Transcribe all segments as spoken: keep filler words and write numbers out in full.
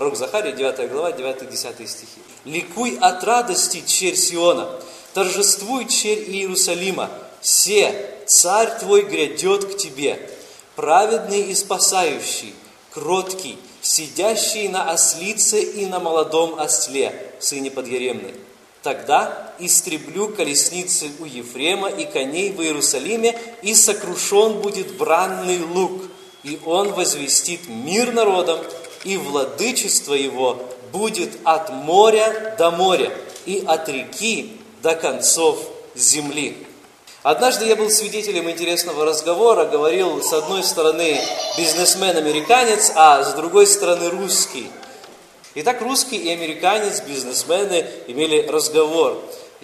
пророк Захария, девятая глава, девятый-десятый стихи. «Ликуй от радости, черь Сиона, торжествуй, черь Иерусалима, се, царь твой грядет к тебе, праведный и спасающий, кроткий, сидящий на ослице и на молодом осле, сыне подъеремной. Тогда истреблю колесницы у Ефрема и коней в Иерусалиме, и сокрушен будет бранный лук, и он возвестит мир народам, и владычество его будет от моря до моря, и от реки до концов земли». Однажды я был свидетелем интересного разговора, говорил с одной стороны бизнесмен-американец, а с другой стороны русский. Итак, русский и американец, бизнесмены, имели разговор,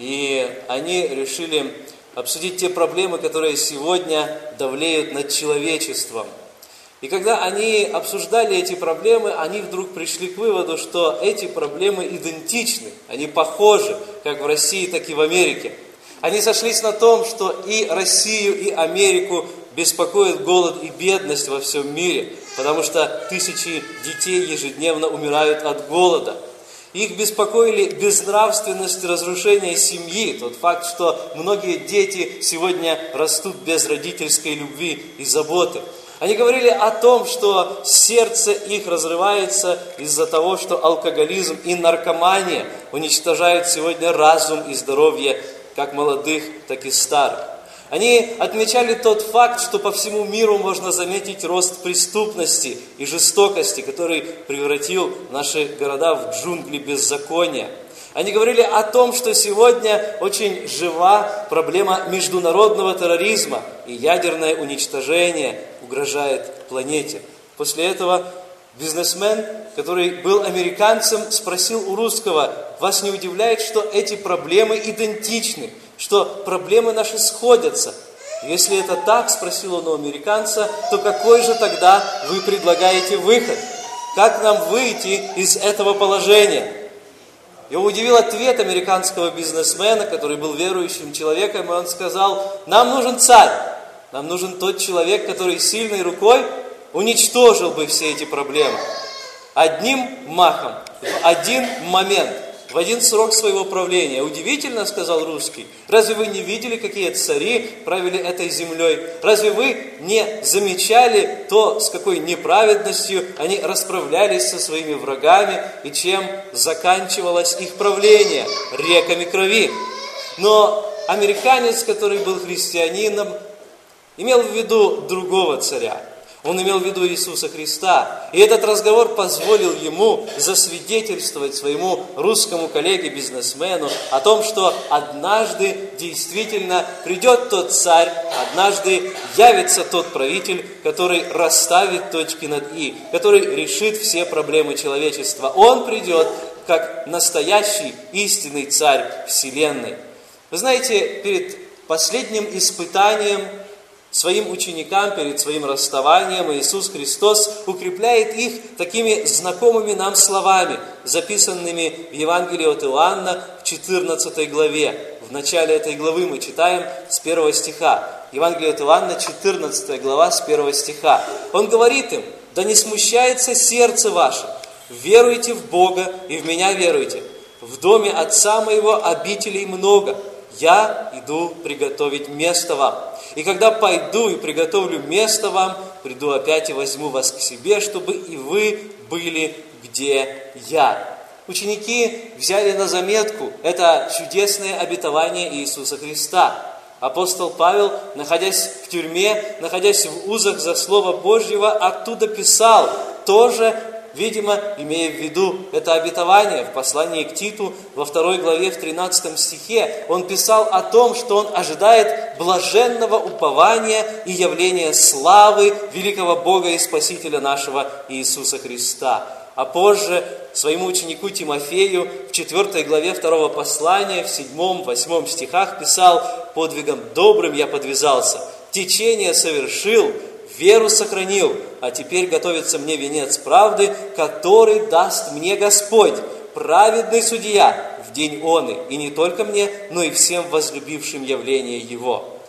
и они решили обсудить те проблемы, которые сегодня давлеют над человечеством. И когда они обсуждали эти проблемы, они вдруг пришли к выводу, что эти проблемы идентичны, они похожи, как в России, так и в Америке. Они сошлись на том, что и Россию, и Америку беспокоит голод и бедность во всем мире, потому что тысячи детей ежедневно умирают от голода. Их беспокоили безнравственность, разрушение семьи, тот факт, что многие дети сегодня растут без родительской любви и заботы. Они говорили о том, что сердце их разрывается из-за того, что алкоголизм и наркомания уничтожают сегодня разум и здоровье как молодых, так и старых. Они отмечали тот факт, что по всему миру можно заметить рост преступности и жестокости, который превратил наши города в джунгли беззакония. Они говорили о том, что сегодня очень жива проблема международного терроризма, и ядерное уничтожение угрожает планете. После этого бизнесмен, который был американцем, спросил у русского: «Вас не удивляет, что эти проблемы идентичны, что проблемы наши сходятся?» «Если это так, — спросил он у американца, — то какой же тогда вы предлагаете выход? Как нам выйти из этого положения?» Его удивил ответ американского бизнесмена, который был верующим человеком, и он сказал: «Нам нужен царь, нам нужен тот человек, который сильной рукой уничтожил бы все эти проблемы. Одним махом, в один момент, в один срок своего правления». «Удивительно, — сказал русский, — разве вы не видели, какие цари правили этой землей? Разве вы не замечали то, с какой неправедностью они расправлялись со своими врагами, и чем заканчивалось их правление? Реками крови». Но американец, который был христианином, имел в виду другого царя. Он имел в виду Иисуса Христа. И этот разговор позволил ему засвидетельствовать своему русскому коллеге-бизнесмену о том, что однажды действительно придет тот царь, однажды явится тот правитель, который расставит точки над «и», который решит все проблемы человечества. Он придет как настоящий истинный царь вселенной. Вы знаете, перед последним испытанием своим ученикам, перед своим расставанием, Иисус Христос укрепляет их такими знакомыми нам словами, записанными в Евангелии от Иоанна в четырнадцатой главе. В начале этой главы мы читаем с первого стиха. Евангелие от Иоанна, четырнадцатая глава, с первого стиха. Он говорит им: «Да не смущается сердце ваше, веруйте в Бога и в Меня веруйте. В доме Отца Моего обителей много. Я иду приготовить место вам. И когда пойду и приготовлю место вам, приду опять и возьму вас к себе, чтобы и вы были, где я». Ученики взяли на заметку это чудесное обетование Иисуса Христа. Апостол Павел, находясь в тюрьме, находясь в узах за Слово Божьего, оттуда писал, тоже, видимо, имея в виду это обетование. В послании к Титу, во второй главе, в тринадцатом стихе, он писал о том, что он ожидает блаженного упования и явления славы великого Бога и Спасителя нашего Иисуса Христа. А позже своему ученику Тимофею в четвёртой главе второго послания, в седьмом-восьмом стихах писал: «Подвигом добрым я подвязался, течение совершил, веру сохранил, а теперь готовится мне венец правды, который даст мне Господь, праведный судья, в день оны, и не только мне, но и всем возлюбившим явление Его».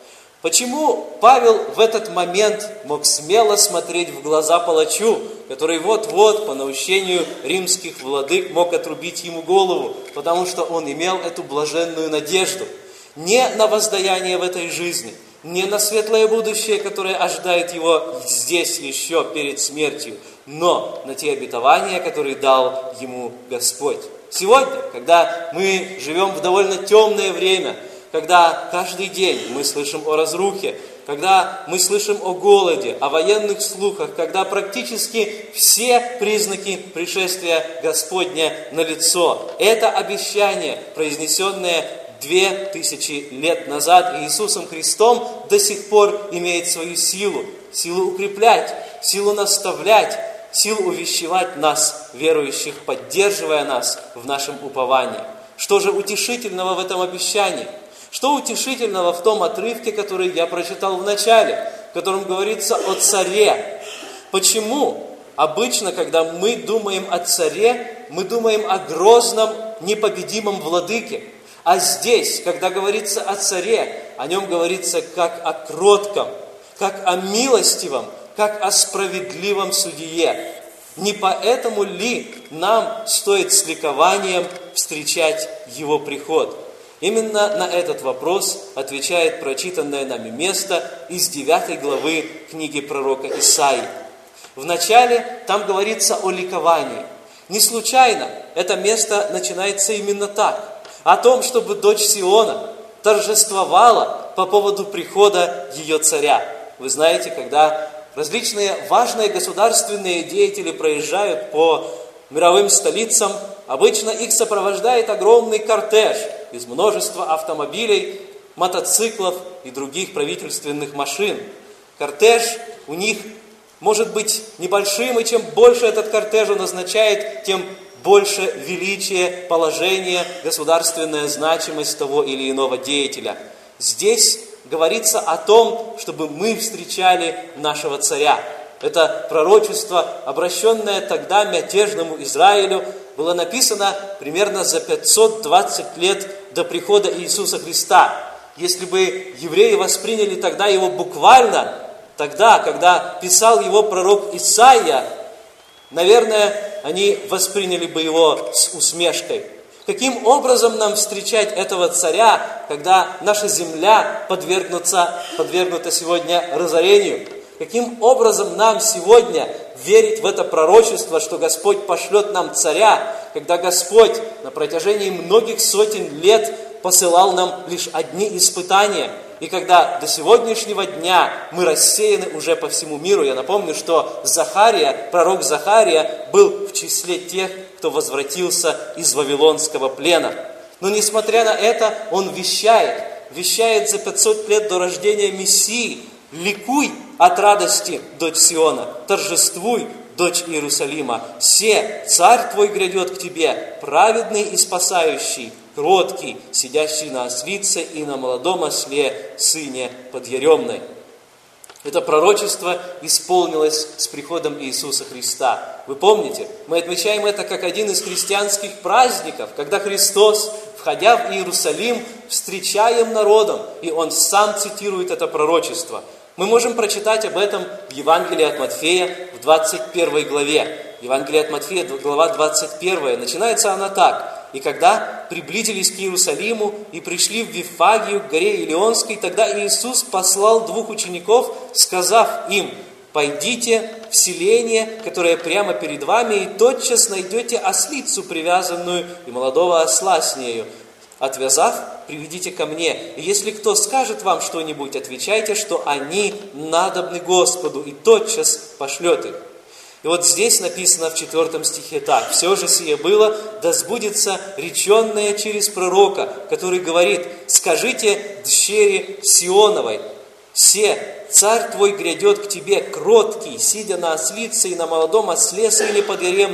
Почему Павел в этот момент мог смело смотреть в глаза палачу, который вот-вот по наущению римских владык мог отрубить ему голову, потому что он имел эту блаженную надежду не на воздаяние в этой жизни, не на светлое будущее, которое ожидает его здесь еще перед смертью, но на те обетования, которые дал ему Господь. Сегодня, когда мы живем в довольно темное время, когда каждый день мы слышим о разрухе, когда мы слышим о голоде, о военных слухах, когда практически все признаки пришествия Господня налицо. Это обещание, произнесенное две тысячи лет назад Иисусом Христом, до сих пор имеет свою силу. Силу укреплять, силу наставлять, силу увещевать нас, верующих, поддерживая нас в нашем уповании. Что же утешительного в этом обещании? Что утешительного в том отрывке, который я прочитал в начале, в котором говорится о царе? Почему обычно, когда мы думаем о царе, мы думаем о грозном, непобедимом владыке? А здесь, когда говорится о царе, о нем говорится как о кротком, как о милостивом, как о справедливом судье. Не поэтому ли нам стоит с ликованием встречать его приход? Именно на этот вопрос отвечает прочитанное нами место из девятой главы книги пророка Исаии. Вначале там говорится о ликовании. Не случайно это место начинается именно так. О том, чтобы дочь Сиона торжествовала по поводу прихода ее царя. Вы знаете, когда различные важные государственные деятели проезжают по мировым столицам, обычно их сопровождает огромный кортеж из множества автомобилей, мотоциклов и других правительственных машин. Кортеж у них может быть небольшим, и чем больше этот кортеж он означает, тем больше величие, положение, государственная значимость того или иного деятеля. Здесь говорится о том, чтобы мы встречали нашего царя. Это пророчество, обращенное тогда мятежному Израилю, было написано примерно за пятьсот двадцать лет до прихода Иисуса Христа. Если бы евреи восприняли тогда его буквально, тогда, когда писал его пророк Исаия, наверное, они восприняли бы его с усмешкой. Каким образом нам встречать этого царя, когда наша земля подвергнута, подвергнута сегодня разорению? Каким образом нам сегодня верить в это пророчество, что Господь пошлет нам царя, когда Господь на протяжении многих сотен лет посылал нам лишь одни испытания, и когда до сегодняшнего дня мы рассеяны уже по всему миру? Я напомню, что Захария, пророк Захария, был в числе тех, кто возвратился из вавилонского плена. Но несмотря на это, он вещает, вещает за пятьсот лет до рождения Мессии: «Ликуй от радости, дочь Сиона, торжествуй, дочь Иерусалима, се, царь твой грядет к тебе, праведный и спасающий, кроткий, сидящий на ослице и на молодом осле, сыне подъеремной». Это пророчество исполнилось с приходом Иисуса Христа. Вы помните, мы отмечаем это как один из христианских праздников, когда Христос, входя в Иерусалим, встречаем народом, и Он сам цитирует это пророчество. Мы можем прочитать об этом в Евангелии от Матфея в двадцать первой главе. Евангелие от Матфея, глава двадцать первая. Начинается она так. «И когда приблизились к Иерусалиму и пришли в Вифагию, к горе Илионской, тогда Иисус послал двух учеников, сказав им: пойдите в селение, которое прямо перед вами, и тотчас найдете ослицу привязанную и молодого осла с нею. Отвязав, приведите ко мне. И если кто скажет вам что-нибудь, отвечайте, что они надобны Господу, и тотчас пошлет их». И вот здесь написано в четвертом стихе так: «Все же сие было, да сбудется реченное через пророка, который говорит: скажите дщери Сионовой, се, царь твой грядет к тебе, кроткий, сидя на ослице и на молодом осле, сыне подъеремной».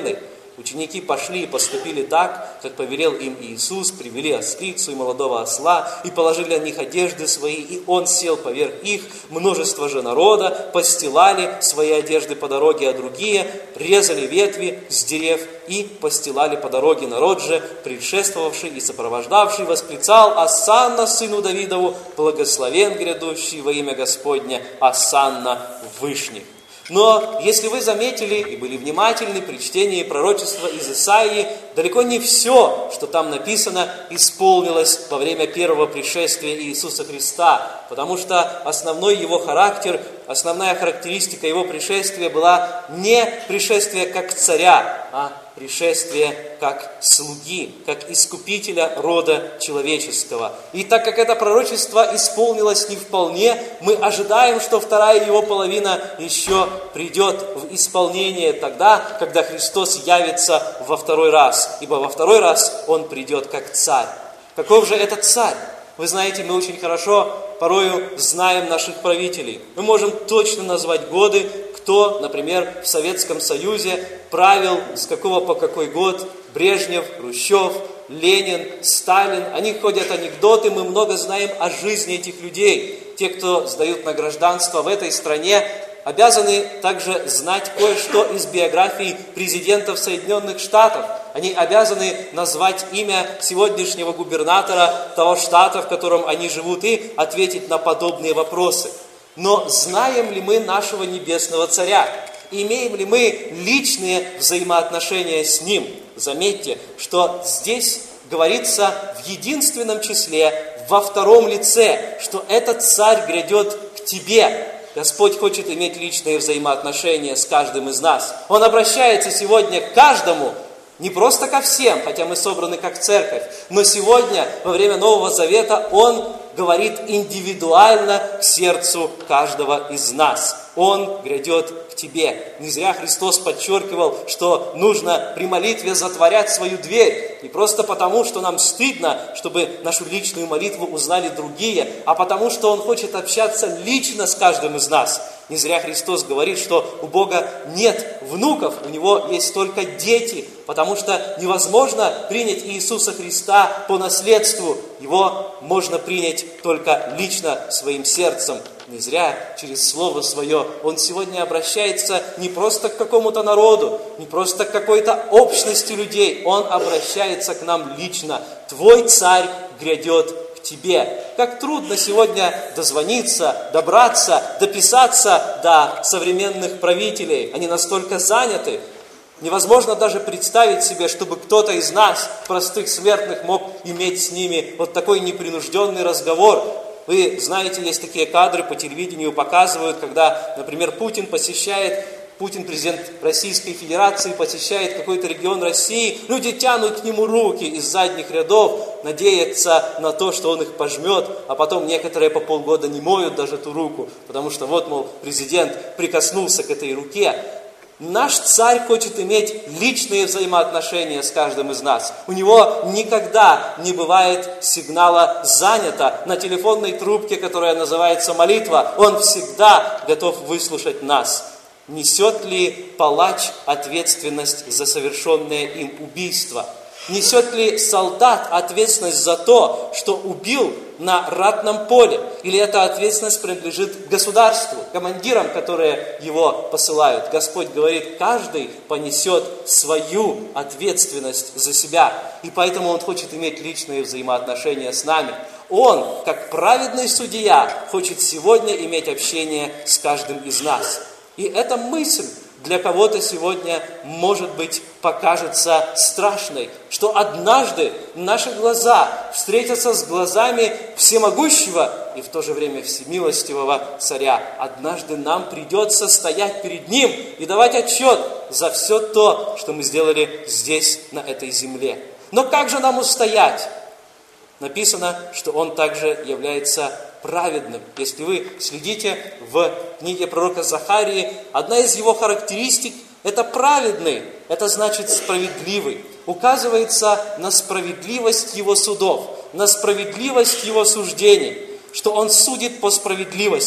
Ученики пошли и поступили так, как повелел им Иисус, привели ослицу и молодого осла, и положили на них одежды свои, и Он сел поверх их. Множество же народа постилали свои одежды по дороге, а другие резали ветви с дерев и постилали по дороге. Народ же, предшествовавший и сопровождавший, восклицал: «Осанна сыну Давидову, благословен грядущий во имя Господня, осанна в вышних». Но если вы заметили и были внимательны при чтении пророчества из Исаии, далеко не все, что там написано, исполнилось во время первого пришествия Иисуса Христа, потому что основной его характер, основная характеристика его пришествия была не пришествие как царя, а пришествие как слуги, как искупителя рода человеческого. И так как это пророчество исполнилось не вполне, мы ожидаем, что вторая его половина еще придет в исполнение тогда, когда Христос явится во второй раз, ибо во второй раз Он придет как царь. Каков же этот царь? Вы знаете, мы очень хорошо порою знаем наших правителей. Мы можем точно назвать годы, кто, например, в Советском Союзе правил с какого по какой год: Брежнев, Хрущев, Ленин, Сталин. Они ходят анекдоты, мы много знаем о жизни этих людей. Те, кто сдают на гражданство в этой стране, обязаны также знать кое-что из биографии президентов Соединенных Штатов. Они обязаны назвать имя сегодняшнего губернатора того штата, в котором они живут, и ответить на подобные вопросы. Но знаем ли мы нашего Небесного Царя? Имеем ли мы личные взаимоотношения с Ним? Заметьте, что здесь говорится в единственном числе, во втором лице, что этот Царь грядет к тебе. Господь хочет иметь личные взаимоотношения с каждым из нас. Он обращается сегодня к каждому, не просто ко всем, хотя мы собраны как церковь, но сегодня, во время Нового Завета, Он говорит индивидуально к сердцу каждого из нас. Он грядет к тебе. Не зря Христос подчеркивал, что нужно при молитве затворять свою дверь. Не просто потому, что нам стыдно, чтобы нашу личную молитву узнали другие, а потому, что Он хочет общаться лично с каждым из нас. Не зря Христос говорит, что у Бога нет внуков, у Него есть только дети, потому что невозможно принять Иисуса Христа по наследству. Его можно принять только лично своим сердцем. Не зря через Слово Свое Он сегодня обращается не просто к какому-то народу, не просто к какой-то общности людей. Он обращается к нам лично. Твой Царь грядет к тебе. Как трудно сегодня дозвониться, добраться, дописаться до современных правителей. Они настолько заняты. Невозможно даже представить себе, чтобы кто-то из нас, простых смертных, мог иметь с ними вот такой непринужденный разговор. Вы знаете, есть такие кадры по телевидению, показывают, когда, например, Путин посещает, Путин, президент Российской Федерации, посещает какой-то регион России, люди тянут к нему руки из задних рядов, надеются на то, что он их пожмет, а потом некоторые по полгода не моют даже ту руку, потому что вот, мол, президент прикоснулся к этой руке. Наш Царь хочет иметь личные взаимоотношения с каждым из нас. У Него никогда не бывает сигнала «занято» на телефонной трубке, которая называется молитва. Он всегда готов выслушать нас. Несет ли палач ответственность за совершенное им убийство? Несет ли солдат ответственность за то, что убил на ратном поле? Или эта ответственность принадлежит государству, командирам, которые его посылают? Господь говорит, каждый понесет свою ответственность за себя. И поэтому Он хочет иметь личные взаимоотношения с нами. Он, как праведный судья, хочет сегодня иметь общение с каждым из нас. И эта мысль для кого-то сегодня, может быть, покажется страшной, что однажды наши глаза встретятся с глазами всемогущего и в то же время всемилостивого Царя. Однажды нам придется стоять перед Ним и давать отчет за все то, что мы сделали здесь, на этой земле. Но как же нам устоять? Написано, что Он также является праведным. Если вы следите в книге пророка Захарии, одна из его характеристик – это праведный, это значит справедливый. Указывается на справедливость Его судов, на справедливость Его суждений, что Он судит по справедливости.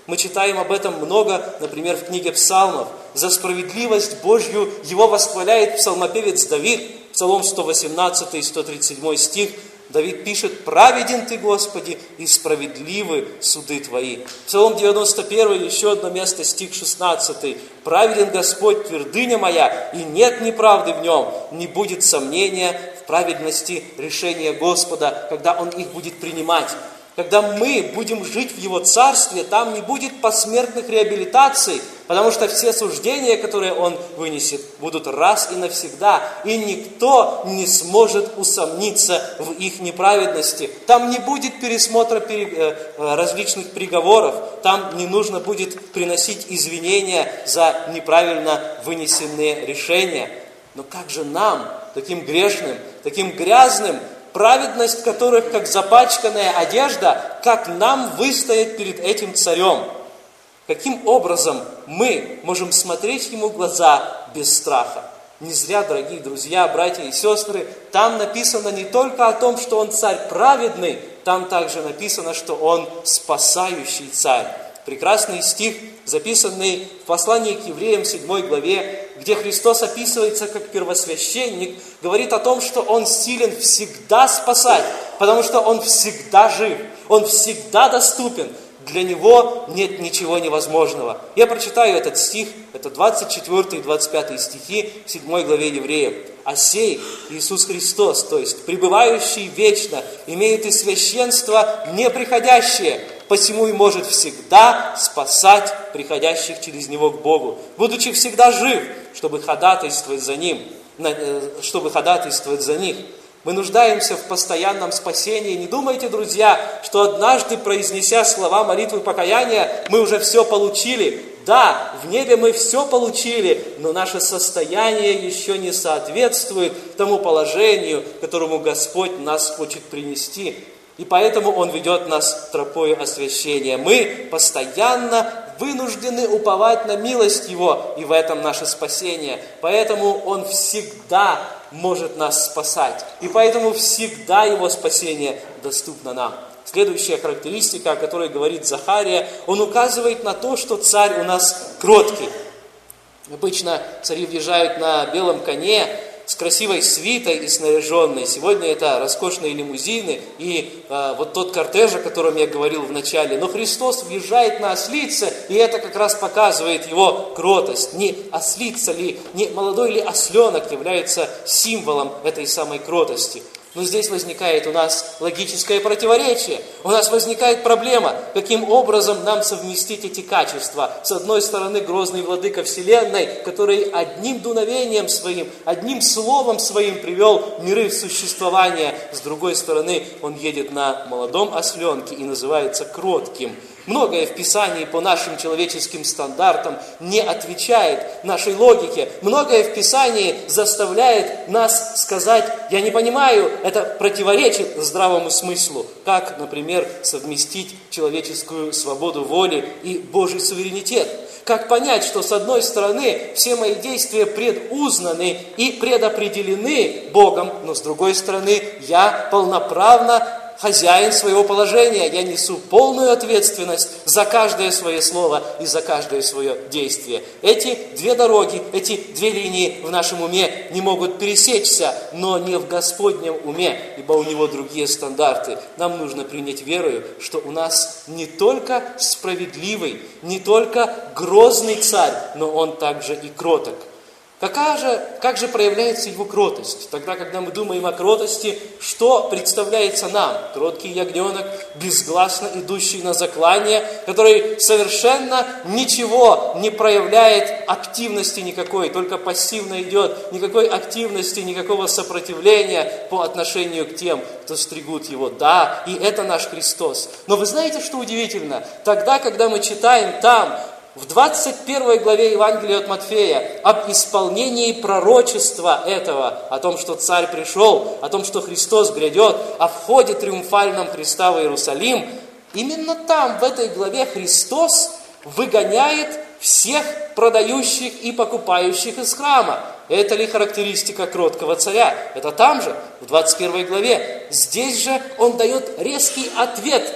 Мы читаем об этом много, например, в книге Псалмов. За справедливость Божью его восхваляет псалмопевец Давид, Псалом сто восемнадцатый, сто тридцать седьмой стих. Давид пишет: «Праведен Ты, Господи, и справедливы суды Твои». Псалом девяносто первый, еще одно место, стих шестнадцатый. «Праведен Господь, твердыня моя, и нет неправды в нем, не будет сомнения в праведности решения Господа, когда Он их будет принимать». Когда мы будем жить в Его Царстве, там не будет посмертных реабилитаций, потому что все суждения, которые Он вынесет, будут раз и навсегда, и никто не сможет усомниться в их неправедности. Там не будет пересмотра различных приговоров, там не нужно будет приносить извинения за неправильно вынесенные решения. Но как же нам, таким грешным, таким грязным, праведность которых, как запачканная одежда, как нам выстоять перед этим царем? Каким образом мы можем смотреть ему в глаза без страха? Не зря, дорогие друзья, братья и сестры, там написано не только о том, что он царь праведный, там также написано, что он спасающий царь. Прекрасный стих, записанный в послании к евреям седьмой главе, где Христос описывается как первосвященник, говорит о том, что Он силен всегда спасать, потому что Он всегда жив, Он всегда доступен. Для Него нет ничего невозможного. Я прочитаю этот стих, это двадцать четвёртый и двадцать пятый стихи в седьмой главе Евреям. «А сей Иисус Христос, то есть пребывающий вечно, имеет и священство неприходящее, посему и может всегда спасать приходящих через Него к Богу, будучи всегда жив, чтобы ходатайствовать за Ним, чтобы ходатайствовать за них». Мы нуждаемся в постоянном спасении. Не думайте, друзья, что однажды, произнеся слова молитвы покаяния, мы уже все получили. Да, в небе мы все получили, но наше состояние еще не соответствует тому положению, к которому Господь нас хочет принести. И поэтому Он ведет нас тропою освящения. Мы постоянно вынуждены уповать на милость Его, и в этом наше спасение. Поэтому Он всегда может нас спасать. И поэтому всегда Его спасение доступно нам. Следующая характеристика, о которой говорит Захария, он указывает на то, что царь у нас кроткий. Обычно цари въезжают на белом коне, с красивой свитой и снаряженной. Сегодня это роскошные лимузины и э, вот тот кортеж, о котором я говорил в начале. Но Христос въезжает на ослице, и это как раз показывает Его кротость. Не ослица ли, не молодой ли осленок является символом этой самой кротости. Но здесь возникает у нас логическое противоречие. У нас возникает проблема, каким образом нам совместить эти качества. С одной стороны, грозный владыка вселенной, который одним дуновением своим, одним словом своим привел миры в существование. С другой стороны, он едет на молодом осленке и называется кротким. Многое в Писании по нашим человеческим стандартам не отвечает нашей логике. Многое в Писании заставляет нас сказать: я не понимаю, это противоречит здравому смыслу. Как, например, совместить человеческую свободу воли и Божий суверенитет? Как понять, что с одной стороны все мои действия предузнаны и предопределены Богом, но с другой стороны я полноправно хозяин своего положения, я несу полную ответственность за каждое свое слово и за каждое свое действие. Эти две дороги, эти две линии в нашем уме не могут пересечься, но не в Господнем уме, ибо у Него другие стандарты. Нам нужно принять верою, что у нас не только справедливый, не только грозный царь, но Он также и кроток. Какая же, как же проявляется Его кротость? Тогда, когда мы думаем о кротости, что представляется нам? Кроткий ягненок, безгласно идущий на заклание, который совершенно ничего не проявляет, активности никакой, только пассивно идет, никакой активности, никакого сопротивления по отношению к тем, кто стригут его. Да, и это наш Христос. Но вы знаете, что удивительно? Тогда, когда мы читаем там, в двадцать первой главе Евангелия от Матфея об исполнении пророчества этого, о том, что Царь пришел, о том, что Христос грядет, о входе триумфальном Христа в Иерусалим, именно там, в этой главе, Христос выгоняет всех продающих и покупающих из храма. Это ли характеристика кроткого царя? Это там же, в двадцать первой главе. Здесь же он дает резкий ответ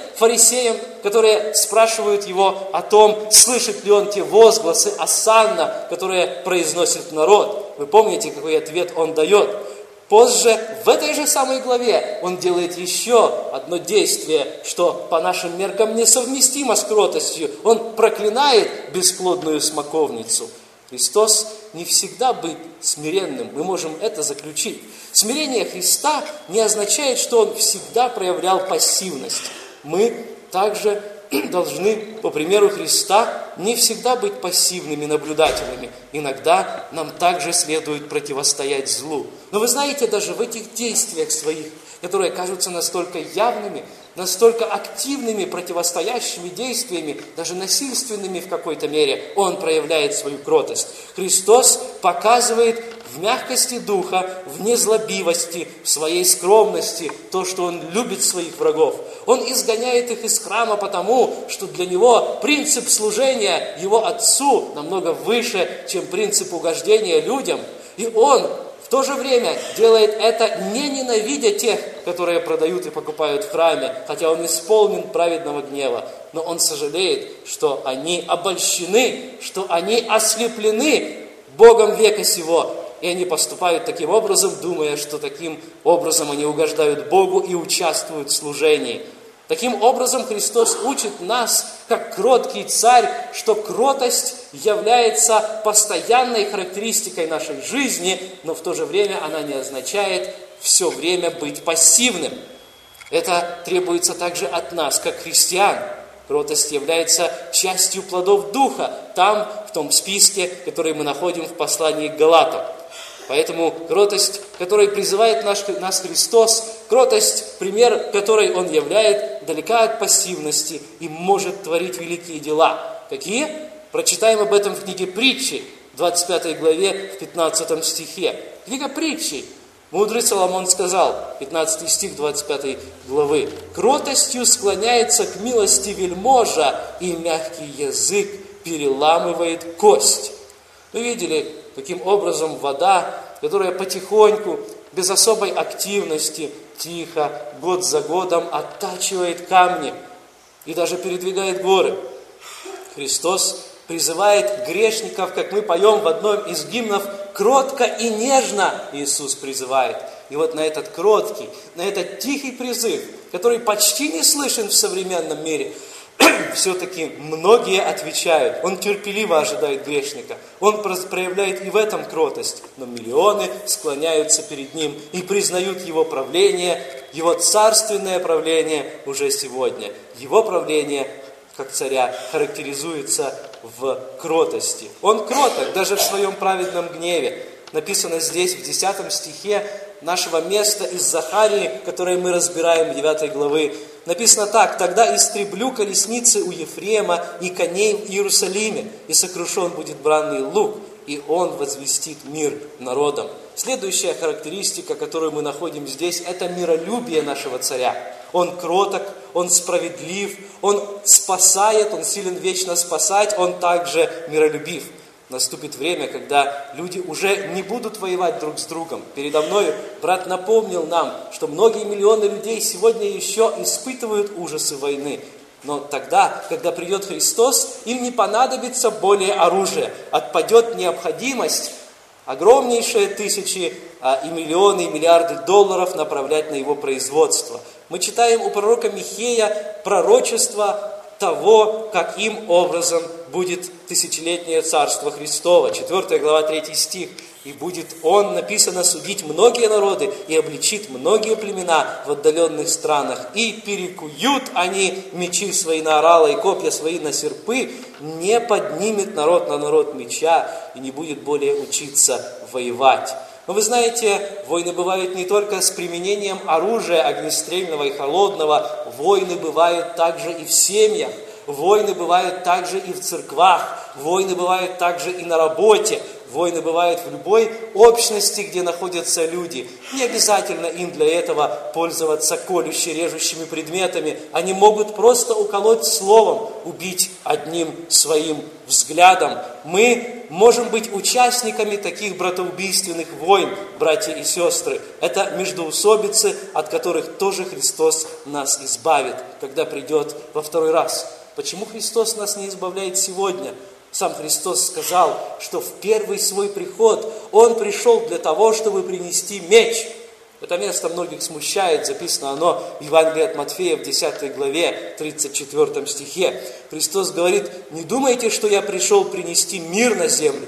фарисеям, которые спрашивают его о том, слышит ли он те возгласы осанна, которые произносит народ. Вы помните, какой ответ он дает? Позже, в этой же самой главе, он делает еще одно действие, что по нашим меркам несовместимо с кротостью. Он проклинает бесплодную смоковницу. Христос не всегда был смиренным, мы можем это заключить. Смирение Христа не означает, что Он всегда проявлял пассивность. Мы также должны, по примеру Христа, не всегда быть пассивными наблюдателями. Иногда нам также следует противостоять злу. Но вы знаете, даже в этих действиях своих, которые кажутся настолько явными, настолько активными противостоящими действиями, даже насильственными в какой-то мере, Он проявляет свою кротость. Христос показывает в мягкости духа, в незлобивости, в своей скромности то, что Он любит своих врагов. Он изгоняет их из храма потому, что для Него принцип служения Его Отцу намного выше, чем принцип угождения людям. И Он в то же время делает это, не ненавидя тех, которые продают и покупают в храме, хотя Он исполнен праведного гнева. Но Он сожалеет, что они обольщены, что они ослеплены Богом века сего. И они поступают таким образом, думая, что таким образом они угождают Богу и участвуют в служении. Таким образом, Христос учит нас, как кроткий царь, что кротость является постоянной характеристикой нашей жизни, но в то же время она не означает все время быть пассивным. Это требуется также от нас, как христиан. Кротость является частью плодов Духа, там, в том списке, который мы находим в послании к Галатам. Поэтому кротость, которой призывает наш, нас Христос, кротость, пример которой Он являет, далека от пассивности и может творить великие дела. Какие? Прочитаем об этом в книге Притчи, двадцать пятой главе, в пятнадцатом стихе. Книга Притчи. Мудрый Соломон сказал, пятнадцатый стих двадцать пятой главы, «Кротостью склоняется к милости вельможа, и мягкий язык переламывает кость». Мы видели, каким образом вода, которая потихоньку, без особой активности, тихо, год за годом оттачивает камни и даже передвигает горы. Христос призывает грешников, как мы поем в одном из гимнов, кротко и нежно Иисус призывает. И вот на этот кроткий, на этот тихий призыв, который почти не слышен в современном мире, все-таки многие отвечают. Он терпеливо ожидает грешника. Он проявляет и в этом кротость. Но миллионы склоняются перед Ним и признают Его правление, Его царственное правление уже сегодня. Его правление, как царя, характеризуется в кротости. Он кроток даже в своем праведном гневе. Написано здесь в десятом стихе нашего места из Захарии, которое мы разбираем девятой главы. Написано так: «Тогда истреблю колесницы у Ефрема и коней в Иерусалиме, и сокрушен будет бранный лук, и он возвестит мир народам». Следующая характеристика, которую мы находим здесь, это миролюбие нашего царя. Он кроток, он справедлив, он спасает, он силен вечно спасать, он также миролюбив. Наступит время, когда люди уже не будут воевать друг с другом. Передо мной брат напомнил нам, что многие миллионы людей сегодня еще испытывают ужасы войны. Но тогда, когда придет Христос, им не понадобится более оружия. Отпадет необходимость огромнейшие тысячи а, и миллионы, и миллиарды долларов направлять на его производство. Мы читаем у пророка Михея пророчество того, каким образом будет тысячелетнее царство Христово. четвёртая глава, третий стих. «И будет Он, написано, судить многие народы, и обличит многие племена в отдаленных странах, и перекуют они мечи свои на орала и копья свои на серпы, не поднимет народ на народ меча, и не будет более учиться воевать». Но вы знаете, войны бывают не только с применением оружия огнестрельного и холодного, войны бывают также и в семьях, войны бывают также и в церквах, войны бывают также и на работе, Войны бывают в любой общности, где находятся люди. Не обязательно им для этого пользоваться колюще-режущими предметами. Они могут просто уколоть словом, убить одним своим взглядом. Мы можем быть участниками таких братоубийственных войн, братья и сестры. Это междоусобицы, от которых тоже Христос нас избавит, когда придет во второй раз. Почему Христос нас не избавляет сегодня? Сам Христос сказал, что в первый свой приход Он пришел для того, чтобы принести меч. Это место многих смущает, записано оно в Евангелии от Матфея в десятой главе, тридцать четвёртом стихе. Христос говорит: «Не думайте, что я пришел принести мир на землю».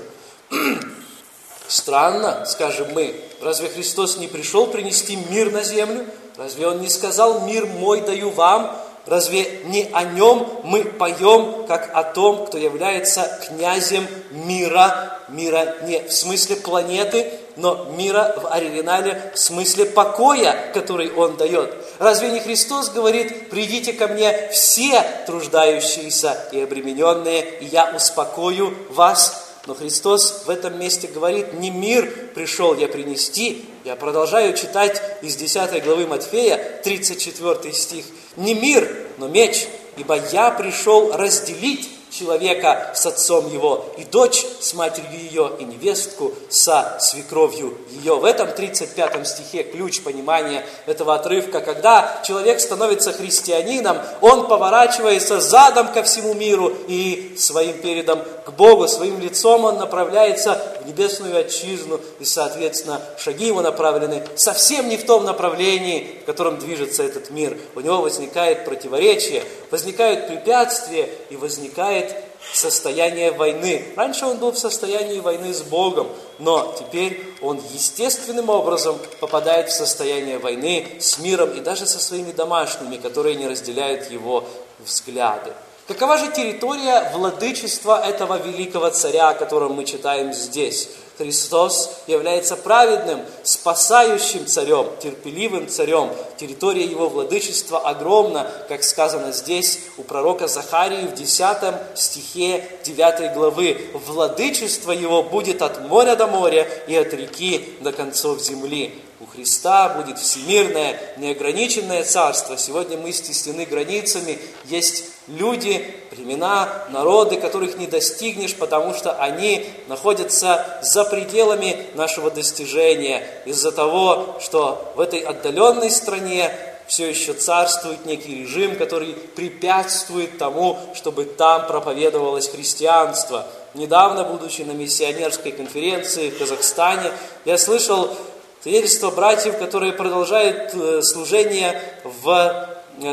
Странно, скажем мы, разве Христос не пришел принести мир на землю? Разве Он не сказал: «Мир мой даю вам»? Разве не о Нем мы поем, как о том, кто является князем мира? Мира не в смысле планеты, но мира в оригинале в смысле покоя, который Он дает. Разве не Христос говорит: «Придите ко мне все труждающиеся и обремененные, и я успокою вас»? Но Христос в этом месте говорит: не мир пришел я принести. Я продолжаю читать из десятой главы Матфея, тридцать четвёртый стих. Не мир, но меч, ибо я пришел разделить человека с отцом его, и дочь с матерью ее, и невестку со свекровью ее. В этом тридцать пятом стихе ключ понимания этого отрывка. Когда человек становится христианином, он поворачивается задом ко всему миру и своим передом к Богу, своим лицом он направляется в небесную отчизну, и, соответственно, шаги его направлены совсем не в том направлении, в котором движется этот мир. У него возникает противоречие, возникают препятствия и возникает состояние войны. Раньше он был в состоянии войны с Богом, но теперь он естественным образом попадает в состояние войны с миром и даже со своими домашними, которые не разделяют его взгляды. Какова же территория владычества этого великого царя, о котором мы читаем здесь? Христос является праведным, спасающим царем, терпеливым царем. Территория его владычества огромна, как сказано здесь у пророка Захарии в десятом стихе девятой главы. Владычество его будет от моря до моря и от реки до концов земли. У Христа будет всемирное, неограниченное царство. Сегодня мы стеснены границами. Есть люди, племена, народы, которых не достигнешь, потому что они находятся за пределами нашего достижения. Из-за того, что в этой отдаленной стране все еще царствует некий режим, который препятствует тому, чтобы там проповедовалось христианство. Недавно, будучи на миссионерской конференции в Казахстане, я слышал свидетельство братьев, которые продолжают служение в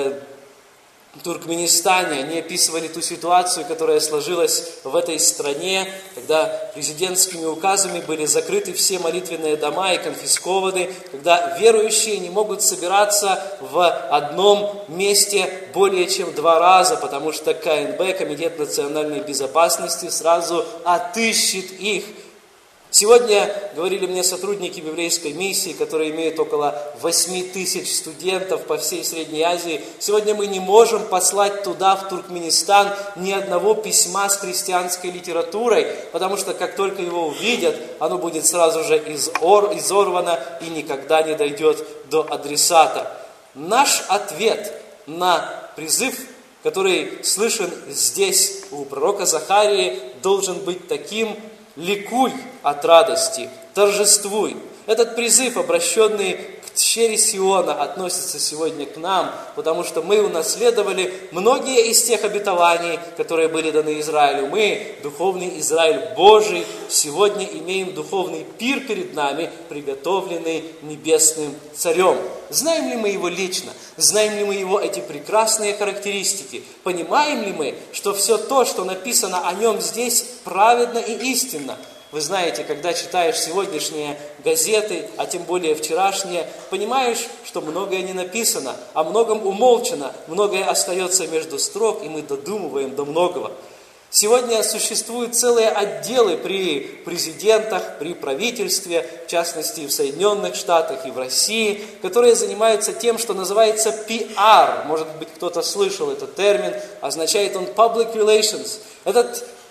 Туркменистане. Они описывали ту ситуацию, которая сложилась в этой стране, когда президентскими указами были закрыты все молитвенные дома и конфискованы, когда верующие не могут собираться в одном месте более чем два раза, потому что ка эн бэ, Комитет национальной безопасности, сразу отыщет их. Сегодня, говорили мне сотрудники библейской миссии, которые имеют около восемь тысяч студентов по всей Средней Азии, сегодня мы не можем послать туда, в Туркменистан, ни одного письма с христианской литературой, потому что как только его увидят, оно будет сразу же изор, изорвано и никогда не дойдет до адресата. Наш ответ на призыв, который слышен здесь у пророка Захарии, должен быть таким: ликуй от радости, торжествуй. Этот призыв, обращенный к тщере Сиона, относится сегодня к нам, потому что мы унаследовали многие из тех обетований, которые были даны Израилю. Мы, духовный Израиль Божий, сегодня имеем духовный пир перед нами, приготовленный небесным царем. Знаем ли мы его лично? Знаем ли мы его эти прекрасные характеристики? Понимаем ли мы, что все то, что написано о нем здесь, праведно и истинно? Вы знаете, когда читаешь сегодняшние газеты, а тем более вчерашние, понимаешь, что многое не написано, о многом умолчано, многое остается между строк, и мы додумываем до многого. Сегодня существуют целые отделы при президентах, при правительстве, в частности в Соединенных Штатах и в России, которые занимаются тем, что называется пи ар. Может быть, кто-то слышал этот термин, означает он public relations. Этот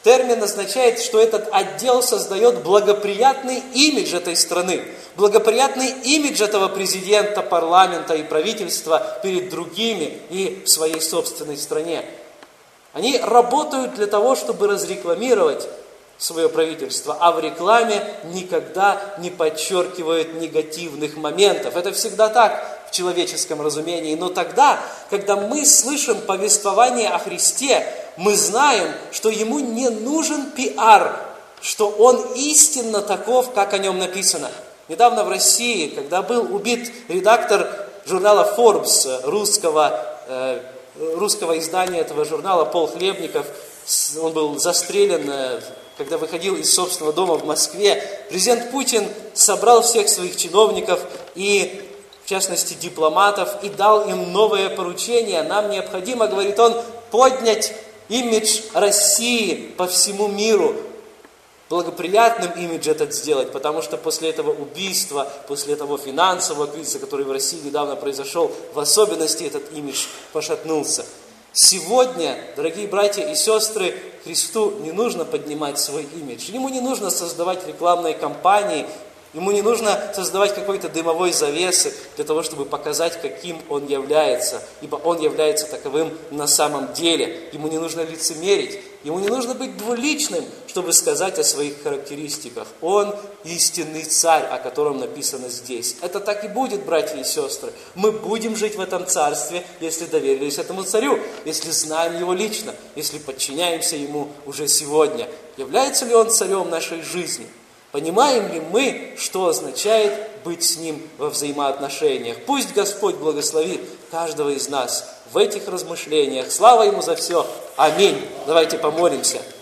термин означает, что этот отдел создает благоприятный имидж этой страны, благоприятный имидж этого президента, парламента и правительства перед другими и в своей собственной стране. Они работают для того, чтобы разрекламировать свое правительство, а в рекламе никогда не подчеркивают негативных моментов. Это всегда так в человеческом разумении. Но тогда, когда мы слышим повествование о Христе, мы знаем, что ему не нужен пиар, что он истинно таков, как о нем написано. Недавно в России, когда был убит редактор журнала Forbes, русского, э, русского издания этого журнала, Пол Хлебников, он был застрелен, когда выходил из собственного дома в Москве, президент Путин собрал всех своих чиновников и, в частности, дипломатов, и дал им новое поручение. Нам необходимо, говорит он, поднять имидж России по всему миру, благоприятным имидж этот сделать, потому что после этого убийства, после этого финансового кризиса, который в России недавно произошел, в особенности этот имидж пошатнулся. Сегодня, дорогие братья и сестры, Христу не нужно поднимать свой имидж. Ему не нужно создавать рекламные кампании, ему не нужно создавать какой-то дымовой завесы для того, чтобы показать, каким он является, ибо он является таковым на самом деле. Ему не нужно лицемерить, ему не нужно быть двуличным, чтобы сказать о своих характеристиках. Он истинный царь, о котором написано здесь. Это так и будет, братья и сестры. Мы будем жить в этом царстве, если доверились этому царю, если знаем его лично, если подчиняемся ему уже сегодня. Является ли он царем нашей жизни? Понимаем ли мы, что означает быть с Ним во взаимоотношениях? Пусть Господь благословит каждого из нас в этих размышлениях. Слава Ему за все. Аминь. Давайте помолимся.